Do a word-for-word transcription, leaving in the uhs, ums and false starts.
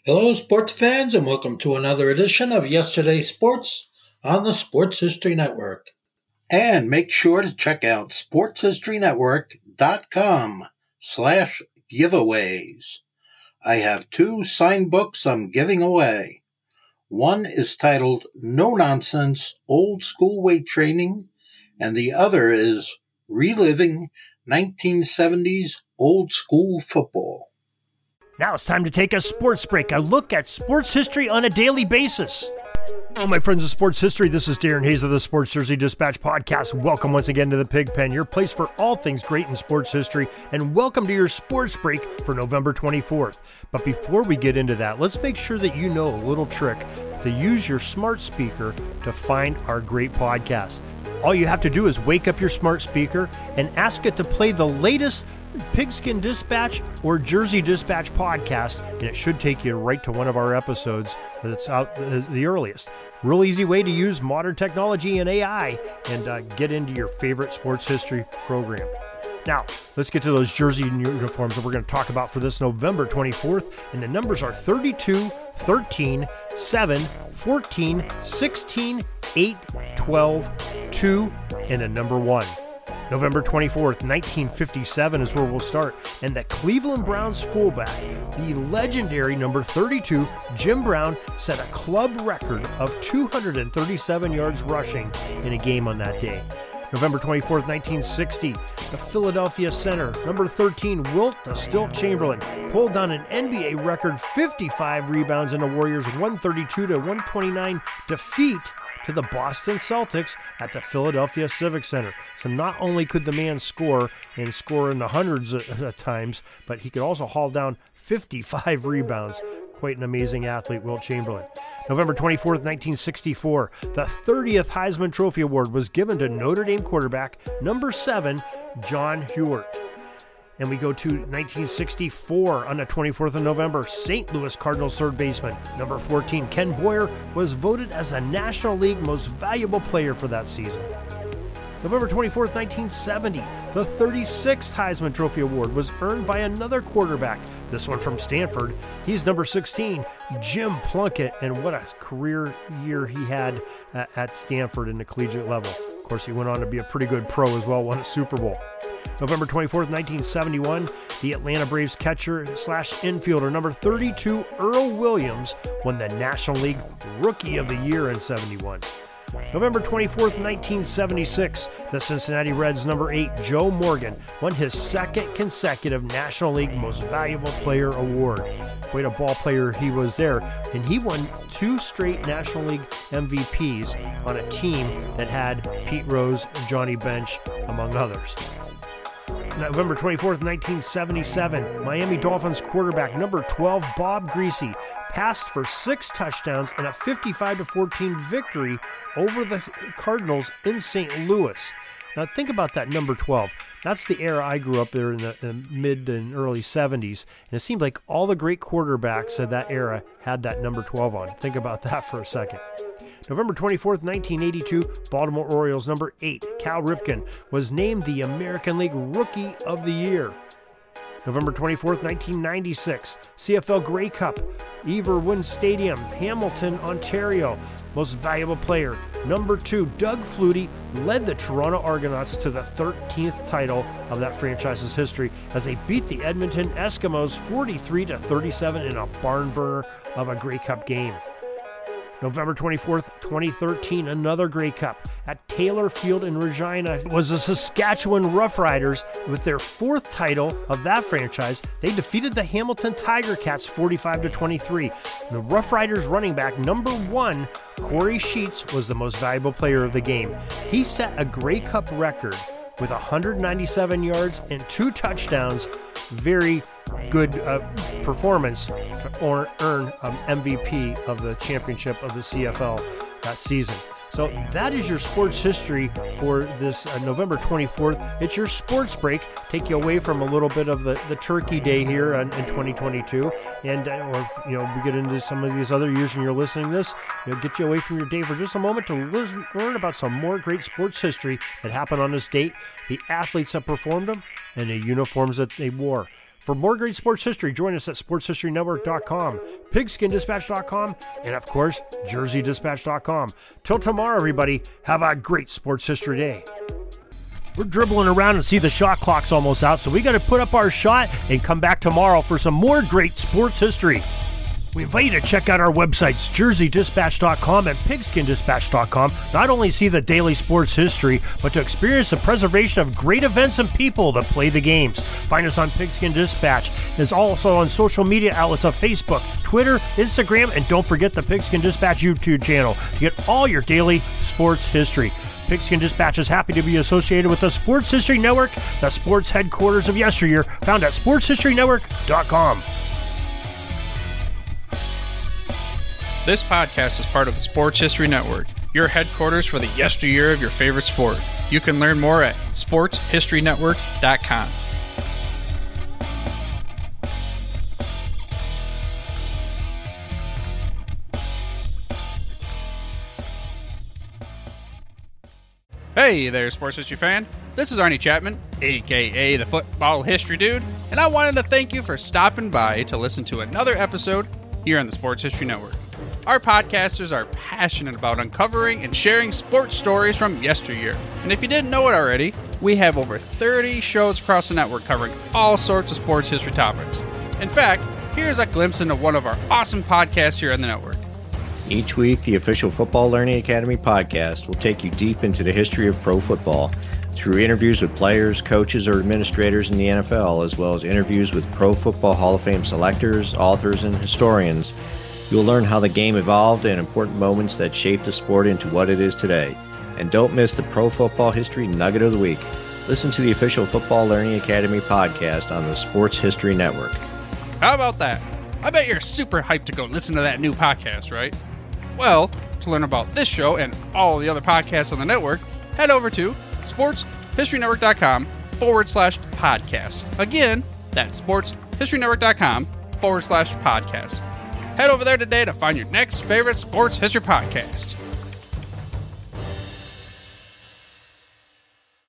Hello, sports fans, and welcome to another edition of Yesterday's Sports on the Sports History Network. And make sure to check out sportshistorynetwork.com slash giveaways. I have two signed books I'm giving away. One is titled No Nonsense Old School Weight Training, and the other is Reliving nineteen seventies Old School Football. Now it's time to take a sports break, a look at sports history on a daily basis. Hello, my friends of sports history. This is Darren Hayes of the Sports Jersey Dispatch Podcast. Welcome once again to the Pig Pen, your place for all things great in sports history, and welcome to your sports break for November twenty-fourth. But before we get into that, let's make sure that you know a little trick to use your smart speaker to find our great podcast. All you have to do is wake up your smart speaker and ask it to play the latest Pigskin Dispatch or Jersey Dispatch podcast, and it should take you right to one of our episodes that's out uh, the earliest. Real easy way to use modern technology and A I and uh, get into your favorite sports history program. Now, let's get to those jersey uniforms that we're going to talk about for this November twenty-fourth, and the numbers are thirty-two, thirteen, seven, fourteen, sixteen, eight, twelve, two, and a number one. November twenty-fourth, nineteen fifty-seven is where we'll start, and the Cleveland Browns fullback, the legendary number thirty-two, Jim Brown, set a club record of two hundred thirty-seven yards rushing in a game on that day. November twenty-fourth, nineteen sixty, the Philadelphia center, number thirteen, Wilt the Stilt Chamberlain, pulled down an N B A record fifty-five rebounds in the Warriors' one thirty-two to one twenty-nine defeat to the Boston Celtics at the Philadelphia Civic Center. So not only could the man score and score in the hundreds at times, but he could also haul down fifty-five rebounds. Quite an amazing athlete, Wilt Chamberlain. November twenty-fourth, nineteen sixty-four, the thirtieth Heisman Trophy Award was given to Notre Dame quarterback number seven, John Hewart. And we go to nineteen sixty-four on the twenty-fourth of November. Saint Louis Cardinals third baseman, number fourteen, Ken Boyer, was voted as the National League Most Valuable Player for that season. November twenty-fourth, nineteen seventy, the thirty-sixth Heisman Trophy Award was earned by another quarterback, this one from Stanford. He's number sixteen, Jim Plunkett, and what a career year he had at, at Stanford in the collegiate level. Of course, he went on to be a pretty good pro as well, won a Super Bowl. November twenty-fourth, nineteen seventy-one, the Atlanta Braves catcher slash infielder number thirty-two, Earl Williams, won the National League Rookie of the Year in seventy-one. November twenty-fourth, nineteen seventy-six, the Cincinnati Reds number eight, Joe Morgan, won his second consecutive National League Most Valuable Player award. Quite a ball player he was there, and he won two straight National League M V Ps on a team that had Pete Rose and Johnny Bench, among others. November twenty-fourth, nineteen seventy-seven, Miami Dolphins quarterback number twelve, Bob Griese, passed for six touchdowns and a fifty-five to fourteen victory over the Cardinals in Saint Louis. Now think about that number twelve. That's the era I grew up there in the, in the mid and early seventies, and it seemed like all the great quarterbacks of that era had that number twelve on. Think about that for a second. November twenty-fourth, nineteen eighty-two, Baltimore Orioles number eight, Cal Ripken, was named the American League Rookie of the Year. November twenty-fourth, nineteen ninety-six, C F L Grey Cup, Everwood Stadium, Hamilton, Ontario. Most Valuable Player, number two, Doug Flutie, led the Toronto Argonauts to the thirteenth title of that franchise's history as they beat the Edmonton Eskimos forty-three to thirty-seven in a barn burner of a Grey Cup game. November twenty-fourth, twenty thirteen, another Grey Cup at Taylor Field in Regina was the Saskatchewan Roughriders with their fourth title of that franchise. They defeated the Hamilton Tiger Cats forty-five to twenty-three. The Roughriders running back number one, Corey Sheets, was the most valuable player of the game. He set a Grey Cup record with one hundred ninety-seven yards and two touchdowns. Very good uh, performance to or, earn um, M V P of the championship of the C F L that season. So that is your sports history for this uh, November twenty-fourth. It's your sports break. Take you away from a little bit of the, the turkey day here in, in twenty twenty-two. And, uh, or, you know, we get into some of these other years and you're listening to this, you know, get you away from your day for just a moment to listen, learn about some more great sports history that happened on this date, the athletes that performed them, and the uniforms that they wore. For more great sports history, join us at sports history network dot com, pigskin dispatch dot com, and of course, jersey dispatch dot com. Till tomorrow, everybody, have a great sports history day. We're dribbling around and see the shot clock's almost out, so we got to put up our shot and come back tomorrow for some more great sports history. We invite you to check out our websites, jersey dispatch dot com and pigskin dispatch dot com. Not only see the daily sports history, but to experience the preservation of great events and people that play the games. Find us on Pigskin Dispatch. It's also on social media outlets of Facebook, Twitter, Instagram, and don't forget the Pigskin Dispatch YouTube channel to get all your daily sports history. Pigskin Dispatch is happy to be associated with the Sports History Network, the sports headquarters of yesteryear, found at sports history network dot com. This podcast is part of the Sports History Network, your headquarters for the yesteryear of your favorite sport. You can learn more at sports history network dot com. Hey there, sports history fan. This is Arnie Chapman, aka the Football History Dude, and I wanted to thank you for stopping by to listen to another episode here on the Sports History Network. Our podcasters are passionate about uncovering and sharing sports stories from yesteryear. And if you didn't know it already, we have over thirty shows across the network covering all sorts of sports history topics. In fact, here's a glimpse into one of our awesome podcasts here on the network. Each week, the official Football Learning Academy podcast will take you deep into the history of pro football through interviews with players, coaches, or administrators in the N F L, as well as interviews with Pro Football Hall of Fame selectors, authors, and historians. You'll learn how the game evolved and important moments that shaped the sport into what it is today. And don't miss the Pro Football History Nugget of the Week. Listen to the official Football Learning Academy podcast on the Sports History Network. How about that? I bet you're super hyped to go listen to that new podcast, right? Well, to learn about this show and all the other podcasts on the network, head over to sports history network dot com forward slash podcast. Again, that's sports history network dot com forward slash podcast. Head over there today to find your next favorite sports history podcast.